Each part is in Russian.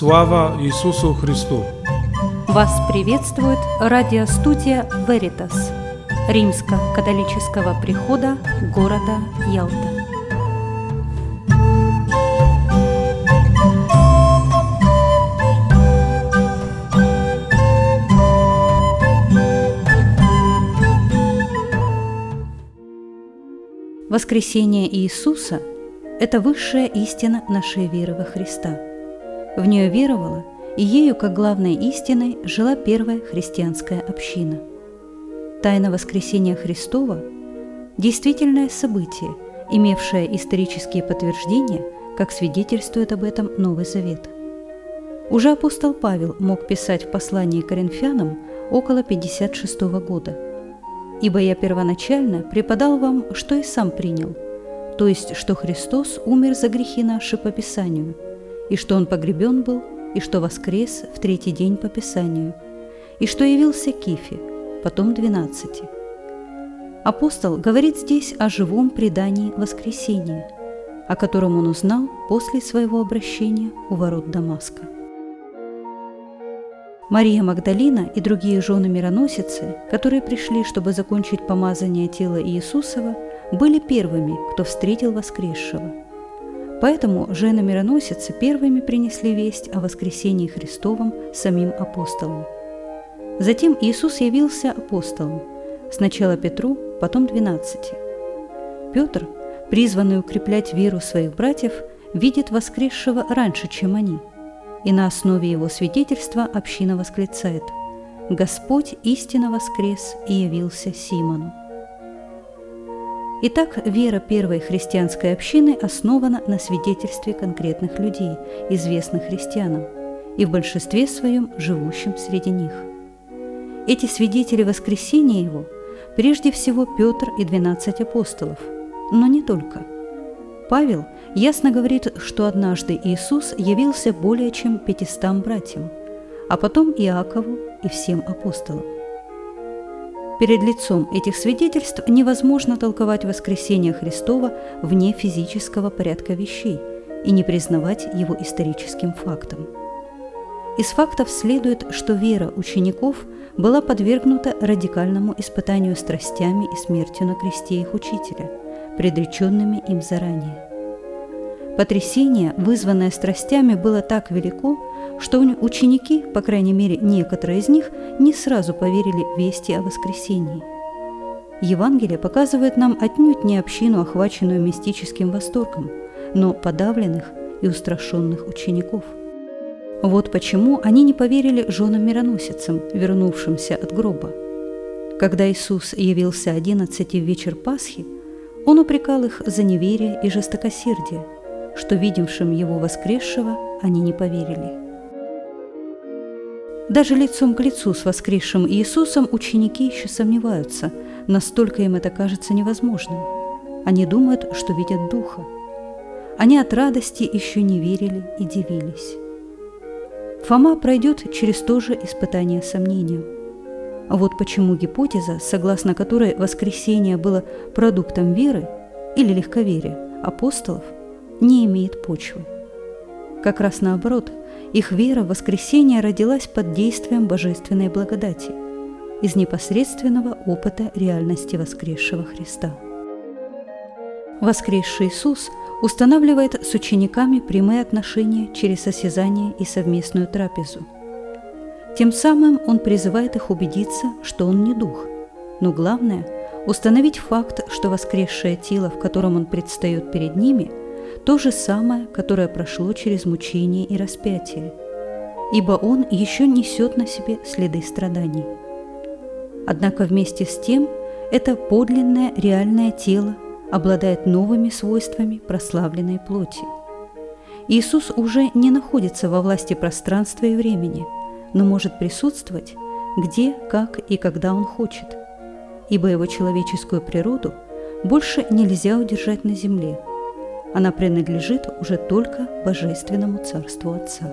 Слава Иисусу Христу! Вас приветствует радиостудия Veritas Римско-католического прихода города Ялта. Воскресение Иисуса – это высшая истина нашей веры во Христа. В нее веровала и ею, как главной истиной, жила первая христианская община. Тайна воскресения Христова – действительное событие, имевшее исторические подтверждения, как свидетельствует об этом Новый Завет. Уже апостол Павел мог писать в послании к Коринфянам около 56 года: «Ибо я первоначально преподал вам, что и сам принял, то есть, что Христос умер за грехи наши по Писанию, и что Он погребен был, и что воскрес в третий день по Писанию, и что явился Кифе, потом 12». Апостол говорит здесь о живом предании воскресения, о котором он узнал после своего обращения у ворот Дамаска. Мария Магдалина и другие жены-мироносицы, которые пришли, чтобы закончить помазание тела Иисусова, были первыми, кто встретил воскресшего. Поэтому жены-мироносицы первыми принесли весть о воскресении Христовом самим апостолам. Затем Иисус явился апостолам, сначала Петру, потом 12. Петр, призванный укреплять веру своих братьев, видит воскресшего раньше, чем они, и на основе его свидетельства община восклицает: «Господь истинно воскрес и явился Симону». Итак, вера первой христианской общины основана на свидетельстве конкретных людей, известных христианам, и в большинстве своем живущим среди них. Эти свидетели воскресения Его прежде всего Петр и 12 апостолов, но не только. Павел ясно говорит, что однажды Иисус явился более чем 500 братьям, а потом Иакову и всем апостолам. Перед лицом этих свидетельств невозможно толковать воскресение Христова вне физического порядка вещей и не признавать его историческим фактом. Из фактов следует, что вера учеников была подвергнута радикальному испытанию страстями и смертью на кресте их учителя, предреченными им заранее. Потрясение, вызванное страстями, было так велико, что ученики, по крайней мере некоторые из них, не сразу поверили вести о воскресении. Евангелие показывает нам отнюдь не общину, охваченную мистическим восторгом, но подавленных и устрашенных учеников. Вот почему они не поверили женам-мироносицам, вернувшимся от гроба. Когда Иисус явился 11 в вечер Пасхи, Он упрекал их за неверие и жестокосердие, что видевшим Его воскресшего они не поверили. Даже лицом к лицу с воскресшим Иисусом ученики еще сомневаются, настолько им это кажется невозможным. Они думают, что видят Духа. Они от радости еще не верили и дивились. Фома пройдет через то же испытание сомнением. А вот почему гипотеза, согласно которой воскресение было продуктом веры или легковерия апостолов, не имеет почвы. Как раз наоборот, их вера в воскресение родилась под действием божественной благодати, из непосредственного опыта реальности воскресшего Христа. Воскресший Иисус устанавливает с учениками прямые отношения через осязание и совместную трапезу. Тем самым Он призывает их убедиться, что Он не дух, но главное – установить факт, что воскресшее тело, в котором Он предстает перед ними, то же самое, которое прошло через мучение и распятие, ибо Он еще несет на себе следы страданий. Однако вместе с тем это подлинное реальное тело обладает новыми свойствами прославленной плоти. Иисус уже не находится во власти пространства и времени, но может присутствовать где, как и когда Он хочет, ибо Его человеческую природу больше нельзя удержать на земле. Она принадлежит уже только Божественному Царству Отца.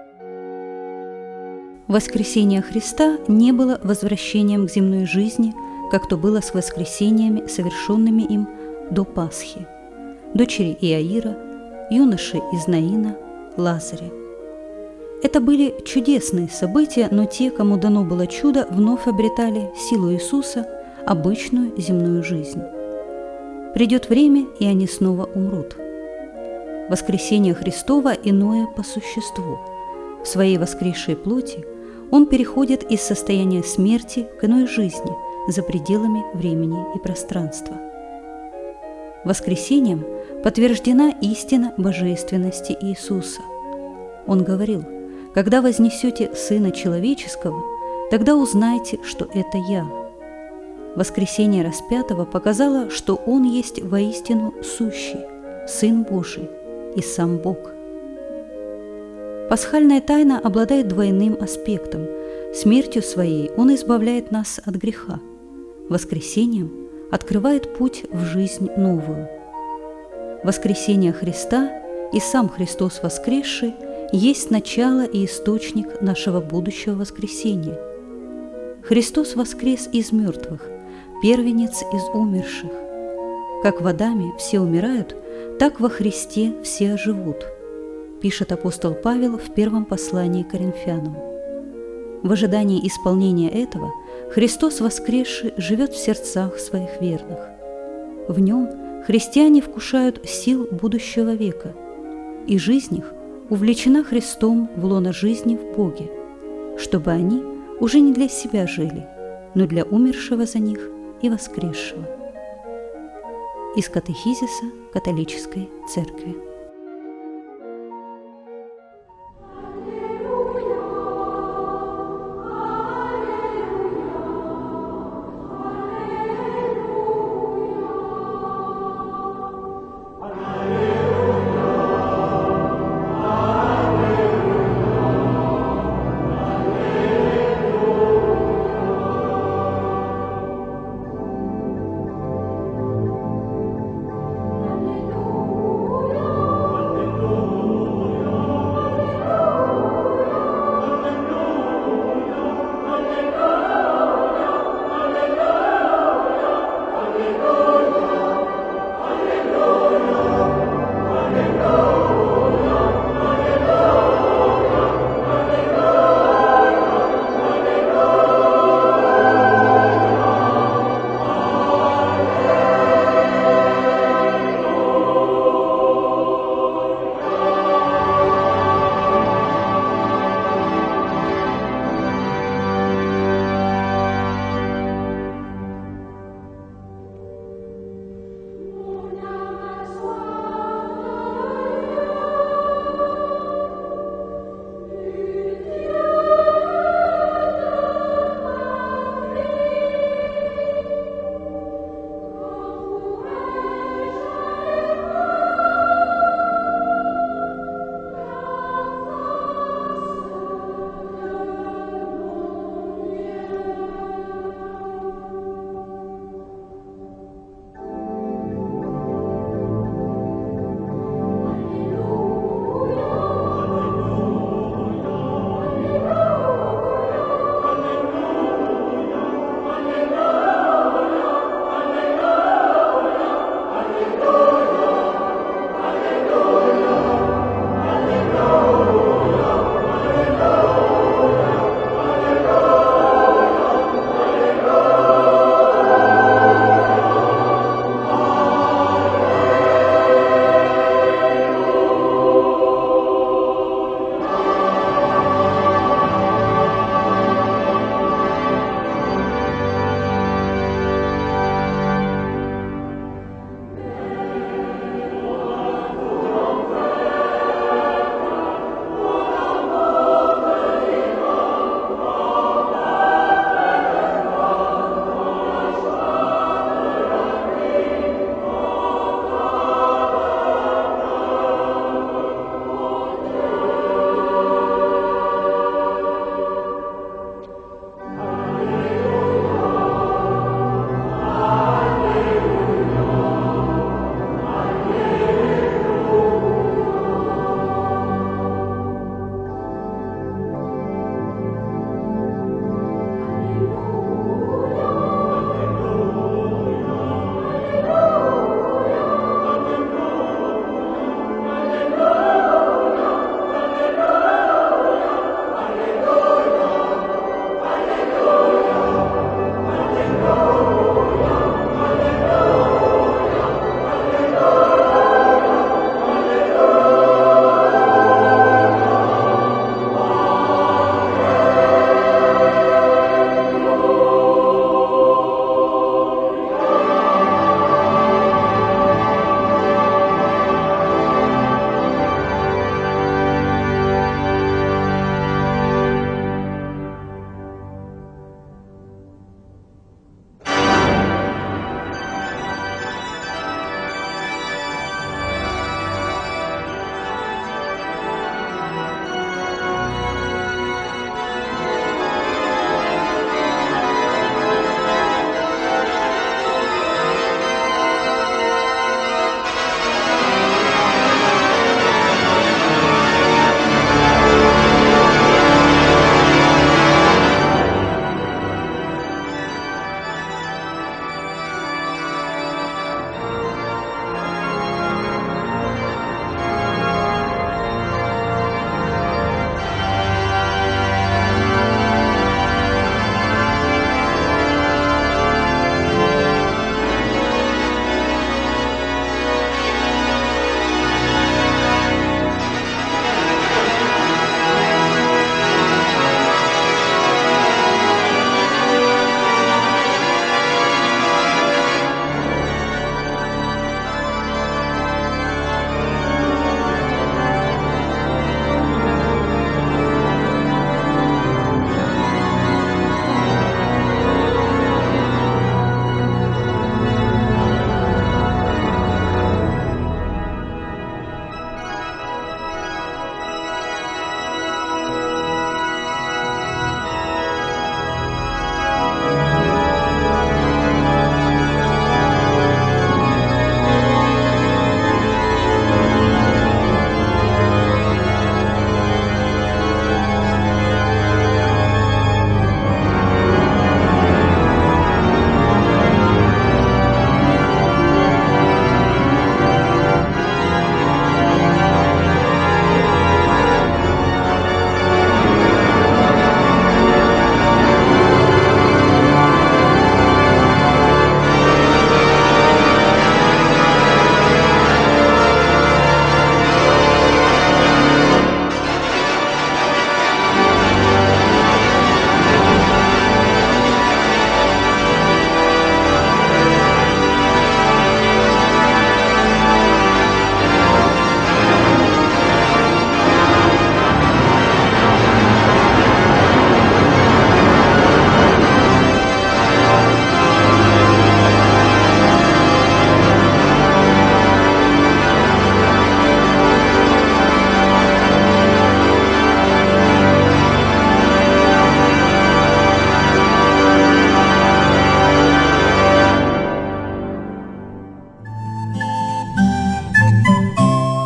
Воскресение Христа не было возвращением к земной жизни, как то было с воскресениями, совершенными им до Пасхи, дочери Иаира, юноши из Наина, Лазаря. Это были чудесные события, но те, кому дано было чудо, вновь обретали силу Иисуса, обычную земную жизнь. Придет время, и они снова умрут. Воскресение Христова иное по существу. В своей воскресшей плоти Он переходит из состояния смерти к иной жизни за пределами времени и пространства. Воскресением подтверждена истина божественности Иисуса. Он говорил: «Когда вознесете Сына Человеческого, тогда узнайте, что это Я». Воскресение распятого показало, что Он есть воистину сущий, Сын Божий и сам Бог. Пасхальная тайна обладает двойным аспектом. Смертью Своей Он избавляет нас от греха. Воскресением открывает путь в жизнь новую. Воскресение Христа и сам Христос воскресший есть начало и источник нашего будущего воскресения. Христос воскрес из мертвых, первенец из умерших. Как в Адаме все умирают, так во Христе все оживут, пишет апостол Павел в первом послании к Коринфянам. В ожидании исполнения этого Христос воскресший живет в сердцах своих верных. В Нем христиане вкушают сил будущего века, и жизнь их увлечена Христом в лоно жизни в Боге, чтобы они уже не для себя жили, но для умершего за них и воскресшего. Из катехизиса католической церкви.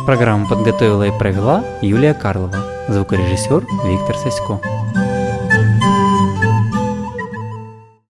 Программу подготовила и провела Юлия Карлова, звукорежиссер Виктор Сасько.